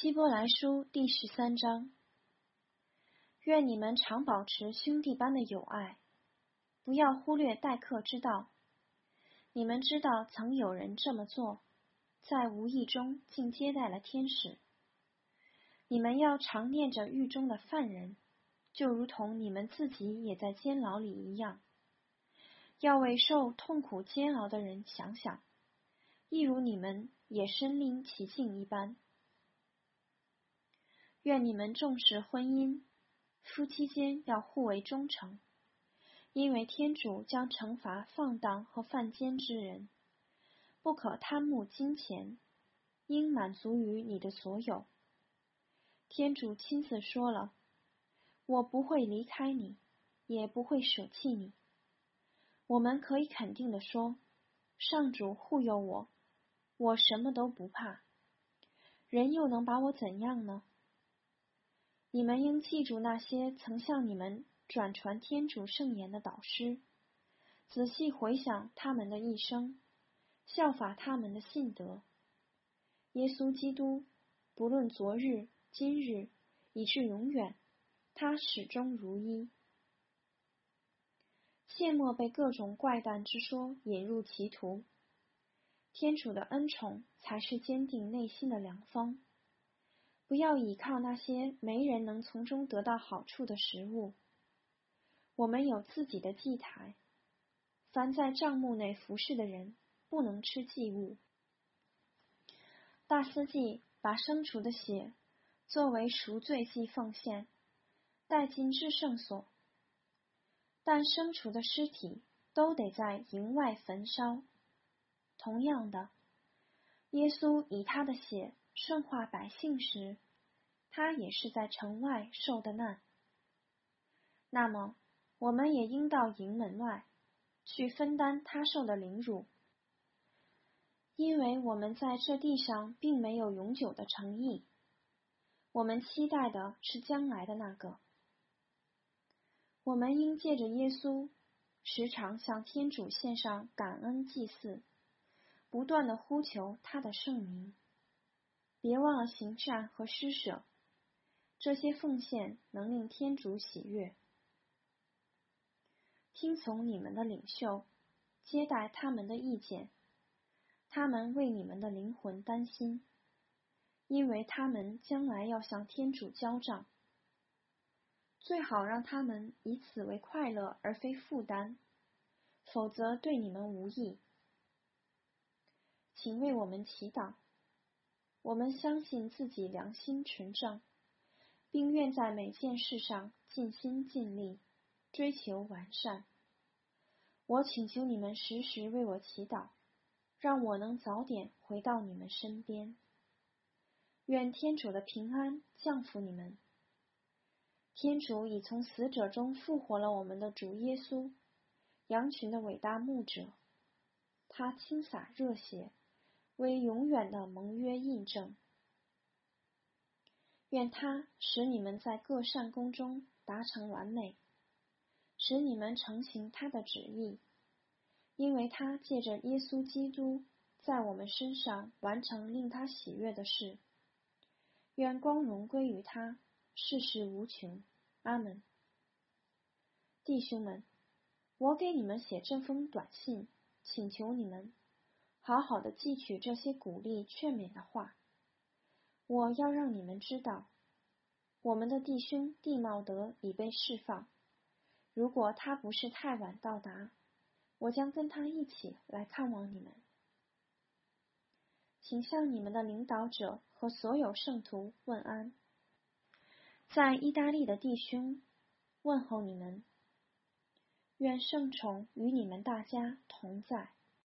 希伯来书第13章。愿你们常保持兄弟般的友爱，不要忽略待客之道。你们知道曾有人这么做，在无意中竟接待了天使。你们要常念着狱中的犯人，就如同你们自己也在监牢里一样。要为受痛苦煎熬的人想想，一如你们也身临其境一般。愿你们重视婚姻，夫妻间要互为忠诚，因为天主将惩罚放荡和犯奸之人。不可贪慕金钱，应满足于你的所有。天主亲自说了，我不会离开你，也不会舍弃你。我们可以肯定地说，上主护佑我，我什么都不怕。人又能把我怎样呢？你们应记住那些曾向你们转传天主圣言的导师，仔细回想他们的一生，效法他们的信德。耶稣基督，不论昨日、今日，以至永远，他始终如一。切莫被各种怪诞之说引入歧途。天主的恩宠才是坚定内心的良方。不要倚靠那些没人能从中得到好处的食物。我们有自己的祭台，凡在帐幕内服侍的人，不能吃祭物。大司祭把牲畜的血作为赎罪祭奉献，带进至圣所，但牲畜的尸体都得在营外焚烧。同样的，耶稣以他的血圣化百姓时，他也是在城外受的难。那么，我们也应到营门外，去分担他受的凌辱，因为我们在这地上并没有永久的诚意，我们期待的是将来的那个。我们应借着耶稣，时常向天主献上感恩祭祀，不断地呼求他的圣名。别忘了行善和施舍，这些奉献能令天主喜悦。听从你们的领袖，接待他们的意见，他们为你们的灵魂担心，因为他们将来要向天主交账。最好让他们以此为快乐而非负担，否则对你们无益。请为我们祈祷。我们相信自己良心纯正，并愿在每件事上尽心尽力，追求完善。我请求你们时时为我祈祷，让我能早点回到你们身边。愿天主的平安降福你们。天主已从死者中复活了我们的主耶稣，羊群的伟大牧者。他倾洒热血，为永远的盟约印证。愿他使你们在各善功中达成完美，使你们承行他的旨意，因为他借着耶稣基督在我们身上完成令他喜悦的事。愿光荣归于他，世世无穷。阿们。弟兄们，我给你们写这封短信，请求你们好好的记取这些鼓励劝勉的话。我要让你们知道，我们的弟兄蒂茂德已被释放。如果他不是太晚到达，我将跟他一起来看望你们。请向你们的领导者和所有圣徒问安。在意大利的弟兄问候你们。愿圣宠与你们大家同在。